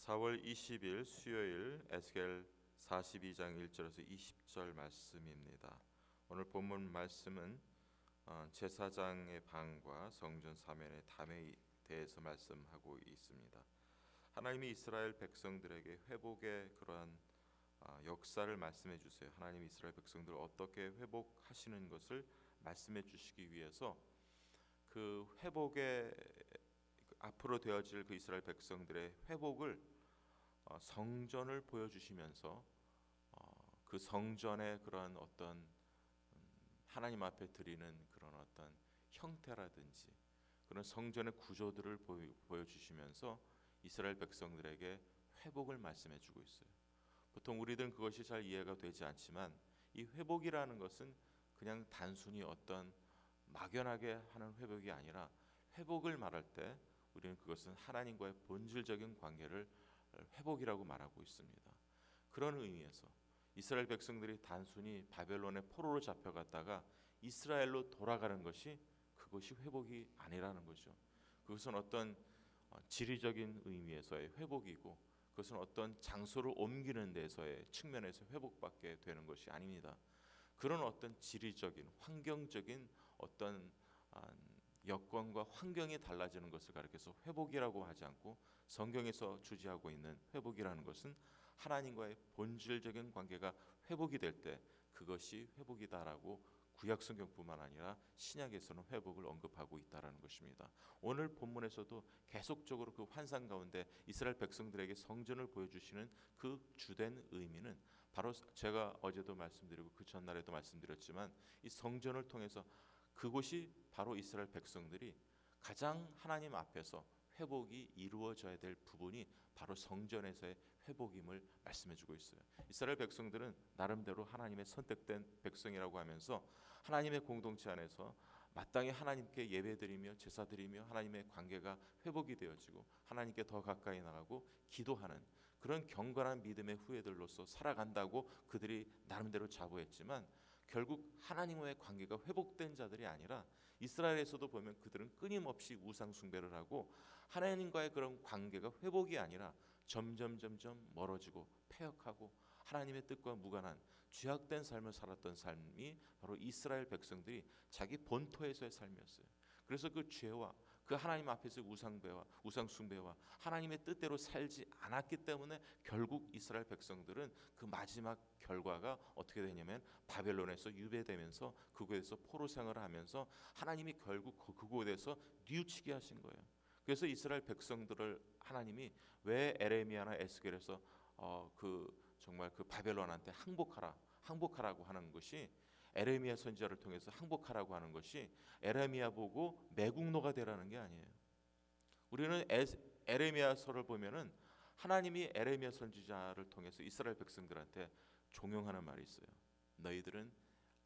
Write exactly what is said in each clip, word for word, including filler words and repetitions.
사월 이십일 수요일 에스겔 사십이 장 일 절에서 이십 절 말씀입니다. 오늘 본문 말씀은 제사장의 방과 성전 사면의 담에 대해서 말씀하고 있습니다. 하나님이 이스라엘 백성들에게 회복의 그러한 역사를 말씀해 주세요. 하나님이 이스라엘 백성들을 어떻게 회복하시는 것을 말씀해 주시기 위해서 그 회복의 앞으로 되어질 그 이스라엘 백성들의 회복을 성전을 보여주시면서 그 성전의 그런 어떤 하나님 앞에 드리는 그런 어떤 형태라든지 그런 성전의 구조들을 보여주시면서 이스라엘 백성들에게 회복을 말씀해주고 있어요. 보통 우리들은 그것이 잘 이해가 되지 않지만 이 회복이라는 것은 그냥 단순히 어떤 막연하게 하는 회복이 아니라 회복을 말할 때 우리는 그것은 하나님과의 본질적인 관계를 회복이라고 말하고 있습니다. 그런 의미에서 이스라엘 백성들이 단순히 바벨론의 포로로 잡혀갔다가 이스라엘로 돌아가는 것이 그것이 회복이 아니라는 거죠. 그것은 어떤 지리적인 의미에서의 회복이고 그것은 어떤 장소를 옮기는 데서의 측면에서 회복받게 되는 것이 아닙니다. 그런 어떤 지리적인 환경적인 어떤 여건과 환경이 달라지는 것을 가리켜서 회복이라고 하지 않고 성경에서 주지하고 있는 회복이라는 것은 하나님과의 본질적인 관계가 회복이 될 때 그것이 회복이다라고 구약 성경뿐만 아니라 신약에서는 회복을 언급하고 있다라는 것입니다. 오늘 본문에서도 계속적으로 그 환상 가운데 이스라엘 백성들에게 성전을 보여주시는 그 주된 의미는 바로 제가 어제도 말씀드리고 그 전날에도 말씀드렸지만 이 성전을 통해서 그곳이 바로 이스라엘 백성들이 가장 하나님 앞에서 회복이 이루어져야 될 부분이 바로 성전에서의 회복임을 말씀해주고 있어요. 이스라엘 백성들은 나름대로 하나님의 선택된 백성이라고 하면서 하나님의 공동체 안에서 마땅히 하나님께 예배드리며 제사드리며 하나님의 관계가 회복이 되어지고 하나님께 더 가까이 나가고 기도하는 그런 경건한 믿음의 후예들로서 살아간다고 그들이 나름대로 자부했지만 결국 하나님과의 관계가 회복된 자들이 아니라 이스라엘에서도 보면 그들은 끊임없이 우상 숭배를 하고 하나님과의 그런 관계가 회복이 아니라 점점 점점 멀어지고 패역하고 하나님의 뜻과 무관한 죄악된 삶을 살았던 삶이 바로 이스라엘 백성들이 자기 본토에서의 삶이었어요. 그래서 그 죄와 그 하나님 앞에서 우상배와 우상숭배와 하나님의 뜻대로 살지 않았기 때문에 결국 이스라엘 백성들은 그 마지막 결과가 어떻게 되냐면 바벨론에서 유배되면서 그곳에서 포로 생활을 하면서 하나님이 결국 그곳에서 뉘우치게 하신 거예요. 그래서 이스라엘 백성들을 하나님이 왜 에레미야나 에스겔에서 어, 그 정말 그 바벨론한테 항복하라 항복하라고 하는 것이 에레미야 선지자를 통해서 항복하라고 하는 것이 에레미야 보고 매국노가 되라는 게 아니에요. 우리는 에레미야서를 보면은 하나님이 에레미야 선지자를 통해서 이스라엘 백성들한테 종용하는 말이 있어요. 너희들은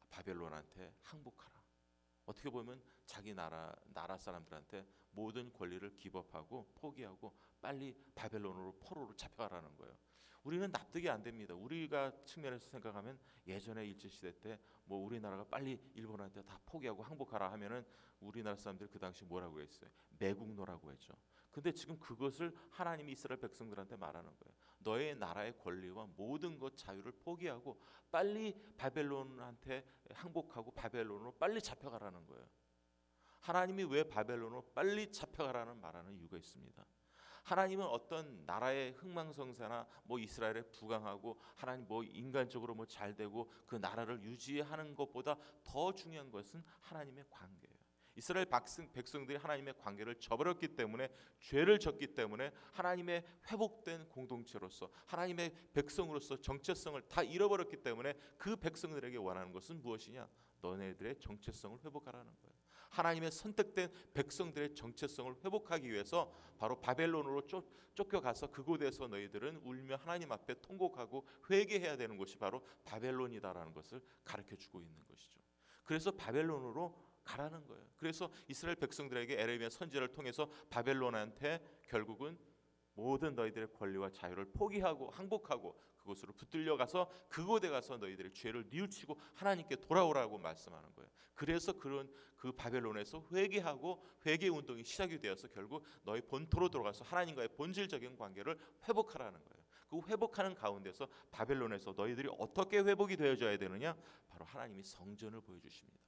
바벨론한테 항복하라. 어떻게 보면 자기 나라 나라 사람들한테 모든 권리를 기법하고 포기하고 빨리 바벨론으로 포로로 잡혀가라는 거예요. 우리는 납득이 안 됩니다. 우리가 측면에서 생각하면 예전에 일제 시대 때 뭐 우리나라가 빨리 일본한테 다 포기하고 항복하라 하면은 우리나라 사람들이 그 당시 뭐라고 했어요? 매국노라고 했죠. 근데 지금 그것을 하나님이 이스라엘 백성들한테 말하는 거예요. 너의 나라의 권리와 모든 것 자유를 포기하고 빨리 바벨론한테 항복하고 바벨론으로 빨리 잡혀가라는 거예요. 하나님이 왜 바벨론으로 빨리 잡혀가라는 말하는 이유가 있습니다. 하나님은 어떤 나라의 흥망성쇠나 뭐 이스라엘에 부강하고 하나님 뭐 인간적으로 뭐 잘되고 그 나라를 유지하는 것보다 더 중요한 것은 하나님의 관계예요. 이스라엘 백성들이 하나님의 관계를 저버렸기 때문에 죄를 졌기 때문에 하나님의 회복된 공동체로서 하나님의 백성으로서 정체성을 다 잃어버렸기 때문에 그 백성들에게 원하는 것은 무엇이냐? 너네들의 정체성을 회복하라는 거예요. 하나님의 선택된 백성들의 정체성을 회복하기 위해서 바로 바벨론으로 쫓, 쫓겨가서 그곳에서 너희들은 울며 하나님 앞에 통곡하고 회개해야 되는 것이 바로 바벨론이다라는 것을 가르쳐주고 있는 것이죠. 그래서 바벨론으로 가라는 거예요. 그래서 이스라엘 백성들에게 에레미야 선지자를 통해서 바벨론한테 결국은 모든 너희들의 권리와 자유를 포기하고 항복하고 그곳으로 붙들려 가서 그곳에 가서 너희들의 죄를 뉘우치고 하나님께 돌아오라고 말씀하는 거예요. 그래서 그런 그 바벨론에서 회개하고 회개 운동이 시작이 되어서 결국 너희 본토로 돌아가서 하나님과의 본질적인 관계를 회복하라는 거예요. 그 회복하는 가운데서 바벨론에서 너희들이 어떻게 회복이 되어져야 되느냐? 바로 하나님이 성전을 보여주십니다.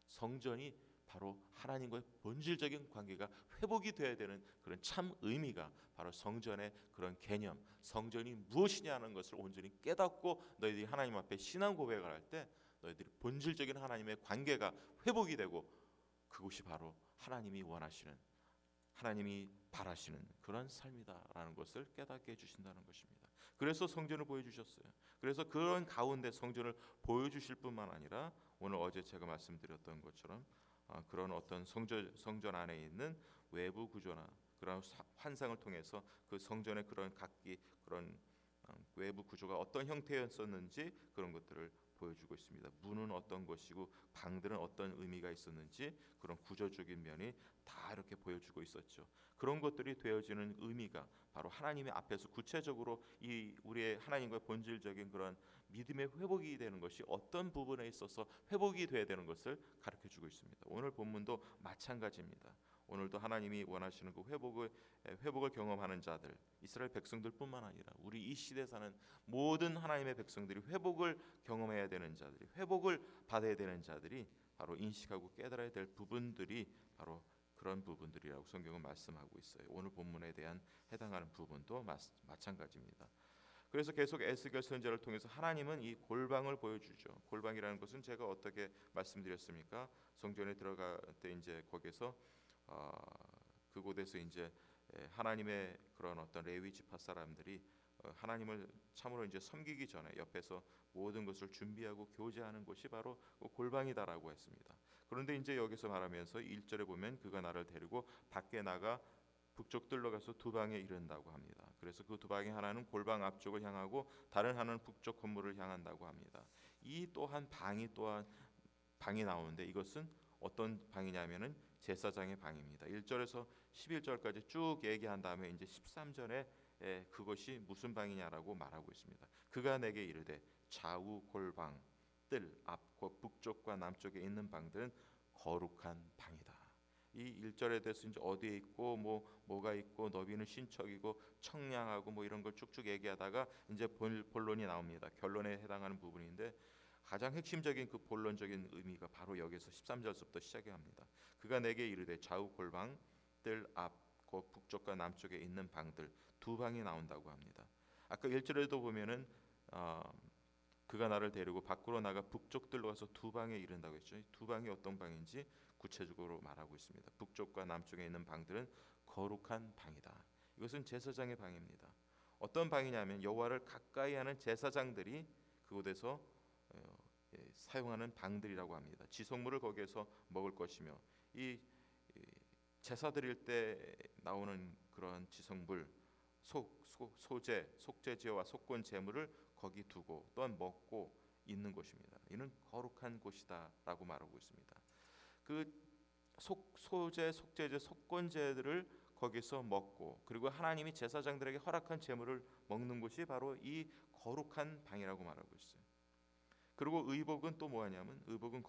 성전이 바로 하나님과의 본질적인 관계가 회복이 되어야 되는 그런 참 의미가 바로 성전의 그런 개념, 성전이 무엇이냐는 것을 온전히 깨닫고 너희들이 하나님 앞에 신앙 고백을 할 때 너희들이 본질적인 하나님의 관계가 회복이 되고 그것이 바로 하나님이 원하시는, 하나님이 바라시는 그런 삶이다라는 것을 깨닫게 해주신다는 것입니다. 그래서 성전을 보여주셨어요. 그래서 그런 가운데 성전을 보여주실 뿐만 아니라 오늘 어제 제가 말씀드렸던 것처럼 아, 그런 어떤 성전, 성전 안에 있는 외부 구조나 그런 환상을 통해서 그 성전의 그런 각기 그런 외부 구조가 어떤 형태였었는지 그런 것들을 보여주고 있습니다. 문은 어떤 것이고 방들은 어떤 의미가 있었는지 그런 구조적인 면이 다 이렇게 보여주고 있었죠. 그런 것들이 되어지는 의미가 바로 하나님의 앞에서 구체적으로 이 우리의 하나님과의 본질적인 그런 믿음의 회복이 되는 것이 어떤 부분에 있어서 회복이 돼야 되는 것을 가르쳐주고 있습니다. 오늘 본문도 마찬가지입니다. 오늘도 하나님이 원하시는 그 회복을 회복을 경험하는 자들, 이스라엘 백성들뿐만 아니라 우리 이 시대에 사는 모든 하나님의 백성들이 회복을 경험해야 되는 자들이, 회복을 받아야 되는 자들이 바로 인식하고 깨달아야 될 부분들이 바로 그런 부분들이라고 성경은 말씀하고 있어요. 오늘 본문에 대한 해당하는 부분도 마, 마찬가지입니다. 그래서 계속 에스겔 선지자를 통해서 하나님은 이 골방을 보여주죠. 골방이라는 것은 제가 어떻게 말씀드렸습니까? 성전에 들어갈 때 이제 거기서 어, 그곳에서 이제 하나님의 그런 어떤 레위 지파 사람들이 하나님을 참으로 이제 섬기기 전에 옆에서 모든 것을 준비하고 교제하는 곳이 바로 골방이다라고 했습니다. 그런데 이제 여기서 말하면서 일 절에 보면 그가 나를 데리고 밖에 나가 북쪽 뜰로 가서 두 방에 이른다고 합니다. 그래서 그 두 방의 하나는 골방 앞쪽을 향하고 다른 하나는 북쪽 건물을 향한다고 합니다. 이 또한 방이 또한 방이 나오는데 이것은 어떤 방이냐면은 제사장의 방입니다. 일 절에서 십일 절까지 쭉 얘기한 다음에 이제 십삼 절에 에, 그것이 무슨 방이냐라고 말하고 있습니다. 그가 내게 이르되 좌우 골방 뜰 앞과 북쪽과 남쪽에 있는 방들은 거룩한 방이다. 이 일 절에 대해서 이제 어디에 있고 뭐 뭐가 있고 너비는 신척이고 청량하고 뭐 이런 걸 쭉쭉 얘기하다가 이제 본, 본론이 나옵니다. 결론에 해당하는 부분인데 가장 핵심적인 그 본론적인 의미가 바로 여기서 십삼 절부터 시작이 합니다. 그가 내게 이르되 좌우 골방 뜰 앞 그 북쪽과 남쪽에 있는 방들 두 방이 나온다고 합니다. 아까 일 절에도 보면은 어, 그가 나를 데리고 밖으로 나가 북쪽 뜰로 가서 두 방에 이른다고 했죠. 이 두 방이 어떤 방인지 구체적으로 말하고 있습니다. 북쪽과 남쪽에 있는 방들은 거룩한 방이다. 이것은 제사장의 방입니다. 어떤 방이냐면 여호와를 가까이 하는 제사장들이 그곳에서 어, 예, 사용하는 방들이라고 합니다. 지속물을 거기에서 먹을 것이며 이, 이 제사 드릴 때 나오는 그런 지성물, 소, 소, 소제, 속죄제와 속건 제물을 거기 두고 또한 먹고 있는 곳입니다. 이는 거룩한 곳이다라고 말하고 있습니다. 그 속, 소제, 속죄제, 속건제들을 거기서 먹고 그리고 하나님이 제사장들에게 허락한 제물을 먹는 곳이 바로 이 거룩한 방이라고 말하고 있어요. 그리고 의복은 또 뭐하냐면 의복은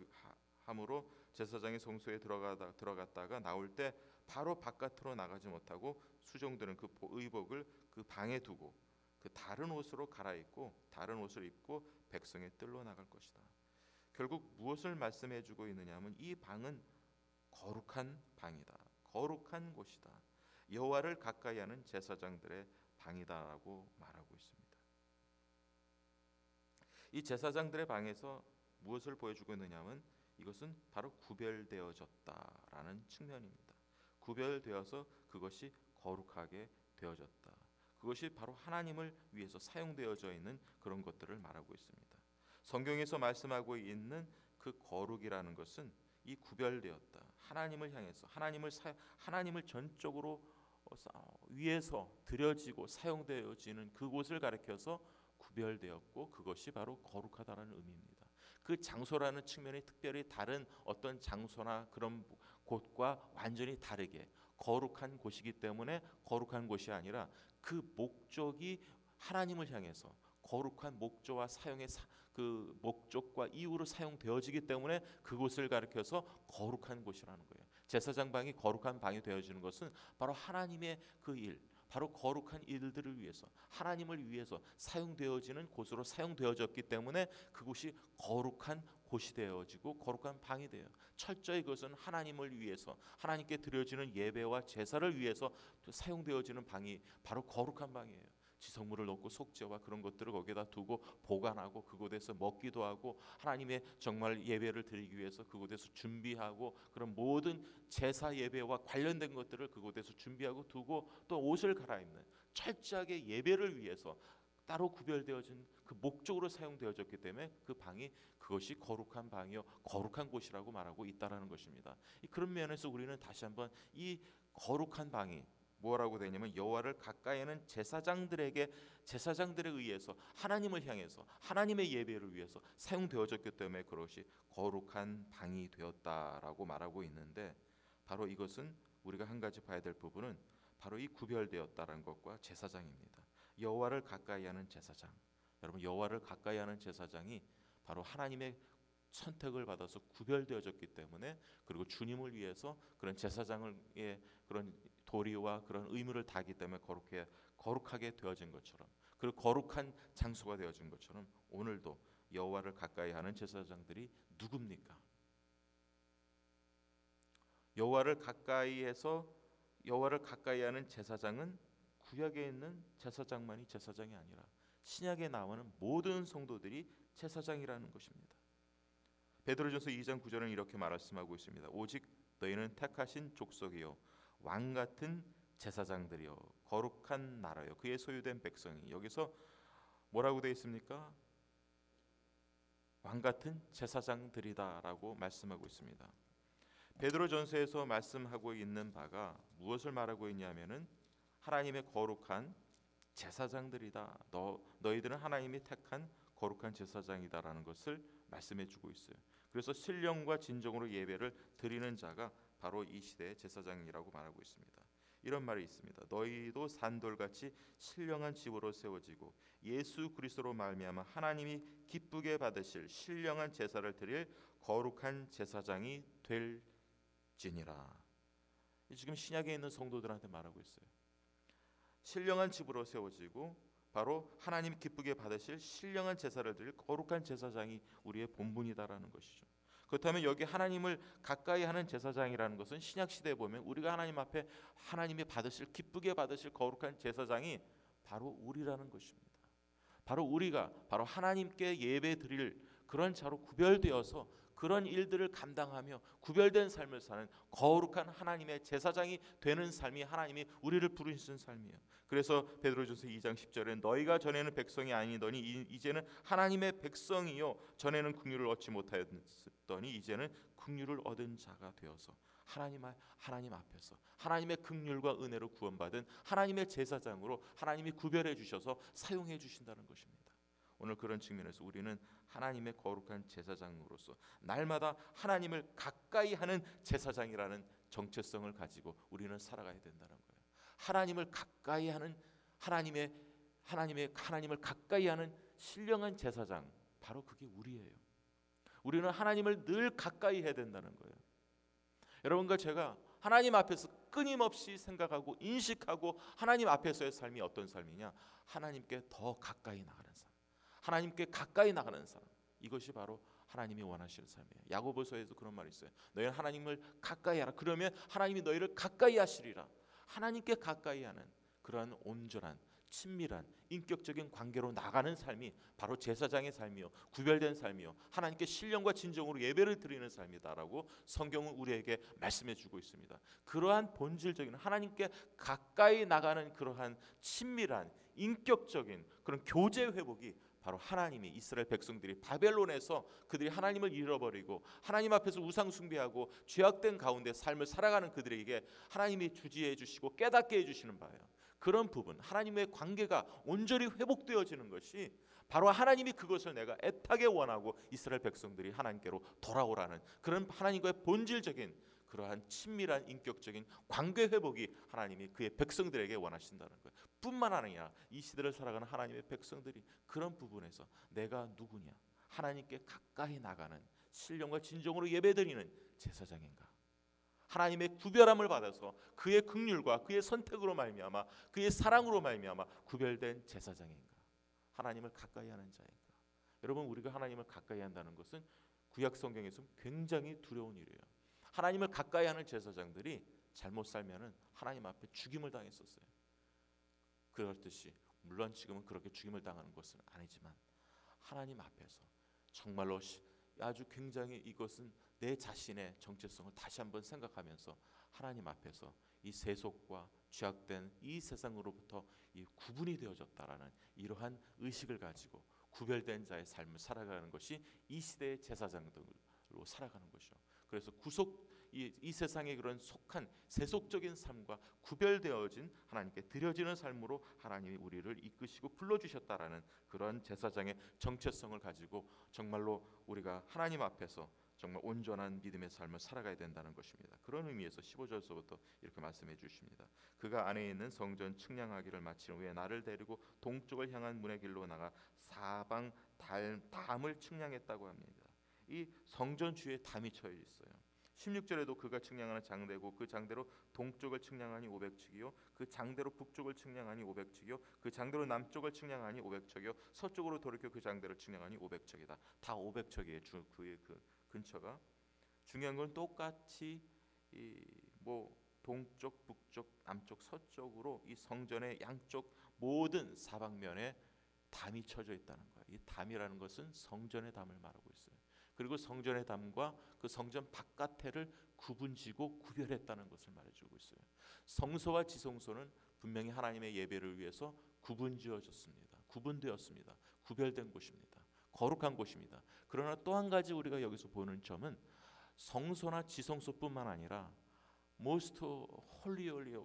거룩함으로 제사장의 성소에 들어가다 들어갔다가 나올 때 바로 바깥으로 나가지 못하고 수종들은 그 의복을 그 방에 두고 그 다른 옷으로 갈아입고 다른 옷을 입고 백성의 뜰로 나갈 것이다. 결국 무엇을 말씀해주고 있느냐면 이 방은 거룩한 방이다. 거룩한 곳이다. 여호와를 가까이 하는 제사장들의 방이다라고 말하고 있습니다. 이 제사장들의 방에서 무엇을 보여주고 있느냐면 이것은 바로 구별되어졌다라는 측면입니다. 구별되어서 그것이 거룩하게 되어졌다. 그것이 바로 하나님을 위해서 사용되어져 있는 그런 것들을 말하고 있습니다. 성경에서 말씀하고 있는 그 거룩이라는 것은 이 구별되었다. 하나님을 향해서 하나님을 사, 하나님을 전적으로 위해서 드려지고 사용되어지는 그곳을 가리켜서 구별되었고 그것이 바로 거룩하다라는 의미입니다. 그 장소라는 측면이 특별히 다른 어떤 장소나 그런 곳과 완전히 다르게 거룩한 곳이기 때문에 거룩한 곳이 아니라 그 목적이 하나님을 향해서 거룩한 목적과 사용의 사, 그 목적과 이유로 사용되어지기 때문에 그곳을 가리켜서 거룩한 곳이라는 거예요. 제사장 방이 거룩한 방이 되어지는 것은 바로 하나님의 그 일, 바로 거룩한 일들을 위해서 하나님을 위해서 사용되어지는 곳으로 사용되어졌기 때문에 그곳이 거룩한 곳이 되어지고 거룩한 방이 돼요. 철저히 그것은 하나님을 위해서 하나님께 드려지는 예배와 제사를 위해서 사용되어지는 방이 바로 거룩한 방이에요. 지성물을 넣고 속죄와 그런 것들을 거기에다 두고 보관하고 그곳에서 먹기도 하고 하나님의 정말 예배를 드리기 위해서 그곳에서 준비하고 그런 모든 제사 예배와 관련된 것들을 그곳에서 준비하고 두고 또 옷을 갈아입는 철저하게 예배를 위해서 따로 구별되어진 그 목적으로 사용되어졌기 때문에 그 방이 그것이 거룩한 방이요 거룩한 곳이라고 말하고 있다라는 것입니다. 그런 면에서 우리는 다시 한번 이 거룩한 방이 뭐라고 되냐면 여호와를 가까이 하는 제사장들에게 제사장들에 의해서 하나님을 향해서 하나님의 예배를 위해서 사용되어졌기 때문에 그것이 거룩한 방이 되었다라고 말하고 있는데 바로 이것은 우리가 한 가지 봐야 될 부분은 바로 이 구별되었다라는 것과 제사장입니다. 여호와를 가까이 하는 제사장. 여러분 여호와를 가까이 하는 제사장이 바로 하나님의 선택을 받아서 구별되어졌기 때문에 그리고 주님을 위해서 그런 제사장의 그런 도리와 그런 의무를 다하기 때문에 거룩해, 거룩하게 되어진 것처럼 그리고 거룩한 장소가 되어진 것처럼 오늘도 여호와를 가까이 하는 제사장들이 누굽니까? 여호와를 가까이해서 여호와를 가까이 하는 제사장은 구약에 있는 제사장만이 제사장이 아니라 신약에 나오는 모든 성도들이 제사장이라는 것입니다. 베드로전서 이 장 구 절은 이렇게 말씀하고 있습니다. 오직 너희는 택하신 족속이요 왕 같은 제사장들이요 거룩한 나라요 그의 소유된 백성이. 여기서 뭐라고 되어 있습니까? 왕 같은 제사장들이다라고 말씀하고 있습니다. 베드로전서에서 말씀하고 있는 바가 무엇을 말하고 있냐면은 하나님의 거룩한 제사장들이다. 너 너희들은 하나님이 택한 거룩한 제사장이다라는 것을 말씀해 주고 있어요. 그래서 신령과 진정으로 예배를 드리는 자가 바로 이 시대의 제사장이라고 말하고 있습니다. 이런 말이 있습니다. 너희도 산돌같이 신령한 집으로 세워지고 예수 그리스도로 말미암아 하나님이 기쁘게 받으실 신령한 제사를 드릴 거룩한 제사장이 될지니라. 지금 신약에 있는 성도들한테 말하고 있어요. 신령한 집으로 세워지고 바로 하나님 기쁘게 받으실 신령한 제사를 드릴 거룩한 제사장이 우리의 본분이다라는 것이죠. 그렇다면 여기 하나님을 가까이 하는 제사장이라는 것은 신약 시대에 보면 우리가 하나님 앞에 하나님이 받으실 기쁘게 받으실 거룩한 제사장이 바로 우리라는 것입니다. 바로 우리가 바로 하나님께 예배 드릴 그런 자로 구별되어서 그런 일들을 감당하며 구별된 삶을 사는 거룩한 하나님의 제사장이 되는 삶이 하나님이 우리를 부르신 삶이에요. 그래서 베드로전서 이 장 십 절에 너희가 전에는 백성이 아니더니 이제는 하나님의 백성이요 전에는 긍휼을 얻지 못하였더니 이제는 긍휼을 얻은 자가 되어서 하나님 하나님 앞에서 하나님의 긍휼과 은혜로 구원받은 하나님의 제사장으로 하나님이 구별해 주셔서 사용해 주신다는 것입니다. 오늘 그런 측면에서 우리는 하나님의 거룩한 제사장으로서 날마다 하나님을 가까이 하는 제사장이라는 정체성을 가지고 우리는 살아가야 된다는 거예요. 하나님을 가까이 하는 하나님의 하나님의 하나님을 가까이 하는 신령한 제사장, 바로 그게 우리예요. 우리는 하나님을 늘 가까이 해야 된다는 거예요. 여러분과 제가 하나님 앞에서 끊임없이 생각하고 인식하고 하나님 앞에서의 삶이 어떤 삶이냐? 하나님께 더 가까이 나가는 삶, 하나님께 가까이 나가는 삶, 이것이 바로 하나님이 원하시는 삶이에요. 야고보서에도 그런 말이 있어요. 너희는 하나님을 가까이 하라. 그러면 하나님이 너희를 가까이 하시리라. 하나님께 가까이 하는 그러한 온전한 친밀한 인격적인 관계로 나가는 삶이 바로 제사장의 삶이요 구별된 삶이요 하나님께 신령과 진정으로 예배를 드리는 삶이다라고 성경은 우리에게 말씀해 주고 있습니다. 그러한 본질적인 하나님께 가까이 나가는 그러한 친밀한 인격적인 그런 교제 회복이 바로 하나님이 이스라엘 백성들이 바벨론에서 그들이 하나님을 잃어버리고 하나님 앞에서 우상 숭배하고 죄악된 가운데 삶을 살아가는 그들에게 하나님이 주지해 주시고 깨닫게 해주시는 바예요. 그런 부분, 하나님의 관계가 온전히 회복되어지는 것이 바로 하나님이 그것을 내가 애타게 원하고 이스라엘 백성들이 하나님께로 돌아오라는 그런 하나님과의 본질적인 그러한 친밀한 인격적인 관계 회복이 하나님이 그의 백성들에게 원하신다는 거예요. 뿐만 아니라 이 시대를 살아가는 하나님의 백성들이 그런 부분에서 내가 누구냐, 하나님께 가까이 나가는 신령과 진정으로 예배드리는 제사장인가, 하나님의 구별함을 받아서 그의 긍휼과 그의 선택으로 말미암아 그의 사랑으로 말미암아 구별된 제사장인가, 하나님을 가까이 하는 자인가. 여러분, 우리가 하나님을 가까이 한다는 것은 구약 성경에서는 굉장히 두려운 일이에요. 하나님을 가까이 하는 제사장들이 잘못 살면은 하나님 앞에 죽임을 당했었어요. 그렇듯이 물론 지금은 그렇게 죽임을 당하는 것은 아니지만 하나님 앞에서 정말로 아주 굉장히 이것은 내 자신의 정체성을 다시 한번 생각하면서 하나님 앞에서 이 세속과 죄악된 이 세상으로부터 이 구분이 되어졌다라는 이러한 의식을 가지고 구별된 자의 삶을 살아가는 것이 이 시대의 제사장들로 살아가는 것이죠. 그래서 구속 이, 이 세상의 그런 속한 세속적인 삶과 구별되어진 하나님께 드려지는 삶으로 하나님이 우리를 이끄시고 불러주셨다라는 그런 제사장의 정체성을 가지고 정말로 우리가 하나님 앞에서 정말 온전한 믿음의 삶을 살아가야 된다는 것입니다. 그런 의미에서 십오 절서부터 이렇게 말씀해 주십니다. 그가 안에 있는 성전 측량하기를 마친 후에 나를 데리고 동쪽을 향한 문의 길로 나가 사방 담을 측량했다고 합니다. 이 성전 주위에 담이 쳐져 있어요. 십육 절에도 그가 측량하는 장대고 그 장대로 동쪽을 측량하니 오백 척이요 그 장대로 북쪽을 측량하니 오백 척이요 그 장대로 남쪽을 측량하니 오백 척이요 서쪽으로 돌이켜 그 장대를 측량하니 오백 척이다. 다 오백 척이에요. 주 그의 그 근처가. 중요한 건 똑같이 이 뭐 동쪽, 북쪽, 남쪽, 서쪽으로 이 성전의 양쪽 모든 사방면에 담이 쳐져 있다는 거예요. 이 담이라는 것은 성전의 담을 말하고 있어요. 그리고 성전의 담과 그 성전 바깥에를 구분지고 구별했다는 것을 말해주고 있어요. 성소와 지성소는 분명히 하나님의 예배를 위해서 구분지어졌습니다. 구분되었습니다. 구별된 곳입니다. 거룩한 곳입니다. 그러나 또 한 가지 우리가 여기서 보는 점은 성소나 지성소뿐만 아니라 most holy holy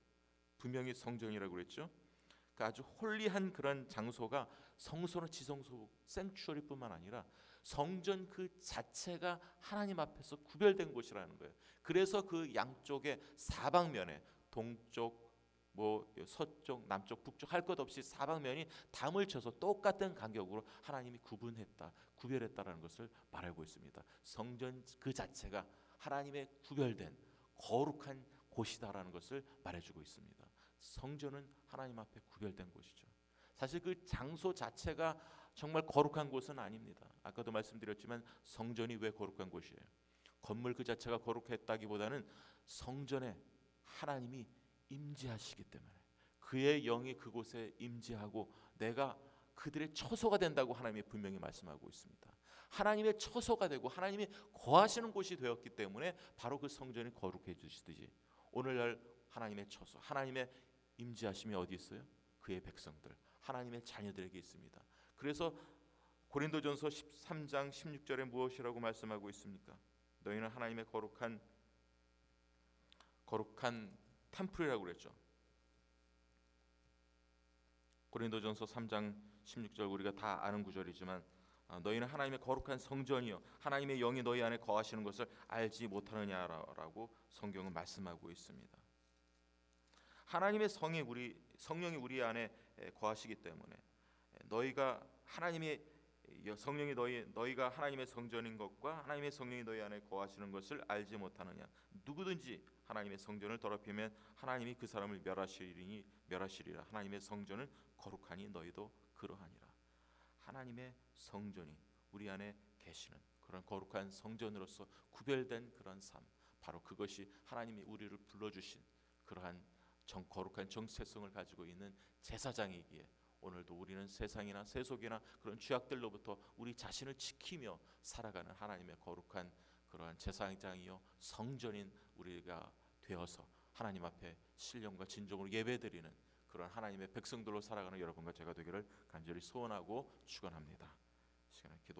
분명히 성전이라고 그랬죠. 그 아주 홀리한 그런 장소가 성소나 지성소 생추어리뿐만 아니라 성전 그 자체가 하나님 앞에서 구별된 곳이라는 거예요. 그래서 그 양쪽에 사방면에 동쪽, 뭐 서쪽, 남쪽, 북쪽 할 것 없이 사방면이 담을 쳐서 똑같은 간격으로 하나님이 구분했다, 구별했다라는 것을 말하고 있습니다. 성전 그 자체가 하나님의 구별된 거룩한 곳이다라는 것을 말해주고 있습니다. 성전은 하나님 앞에 구별된 곳이죠. 사실 그 장소 자체가 정말 거룩한 곳은 아닙니다. 아까도 말씀드렸지만 성전이 왜 거룩한 곳이에요? 건물 그 자체가 거룩했다기보다는 성전에 하나님이 임재하시기 때문에 그의 영이 그곳에 임재하고 내가 그들의 처소가 된다고 하나님이 분명히 말씀하고 있습니다. 하나님의 처소가 되고 하나님이 거하시는 곳이 되었기 때문에 바로 그 성전이 거룩해지듯이 오늘날 하나님의 처소, 하나님의 임재하심이 어디 있어요? 그의 백성들, 하나님의 자녀들에게 있습니다. 그래서 고린도전서 십삼 장 십육 절에 무엇이라고 말씀하고 있습니까? 너희는 하나님의 거룩한 거룩한 템플이라고 그랬죠. 고린도전서 삼 장 십육 절 우리가 다 아는 구절이지만 너희는 하나님의 거룩한 성전이요 하나님의 영이 너희 안에 거하시는 것을 알지 못하느냐라고 성경은 말씀하고 있습니다. 하나님의 성이 우리 성령이 우리 안에 거하시기 때문에 너희가 하나님의 성령이 너희 너희가 하나님의 성전인 것과 하나님의 성령이 너희 안에 거하시는 것을 알지 못하느냐. 누구든지 하나님의 성전을 더럽히면 하나님이 그 사람을 멸하시리니 멸하시리라. 하나님의 성전은 거룩하니 너희도 그러하니라. 하나님의 성전이 우리 안에 계시는 그런 거룩한 성전으로서 구별된 그런 삶, 바로 그것이 하나님이 우리를 불러주신 그러한 정, 거룩한 정체성을 가지고 있는 제사장이기에 오늘도 우리는 세상이나 세속이나 그런 죄악들로부터 우리 자신을 지키며 살아가는 하나님의 거룩한 그러한 제사장이요 성전인 우리가 되어서 하나님 앞에 신령과 진정으로 예배드리는 그런 하나님의 백성들로 살아가는 여러분과 제가 되기를 간절히 소원하고 축원합니다. 시간을 기도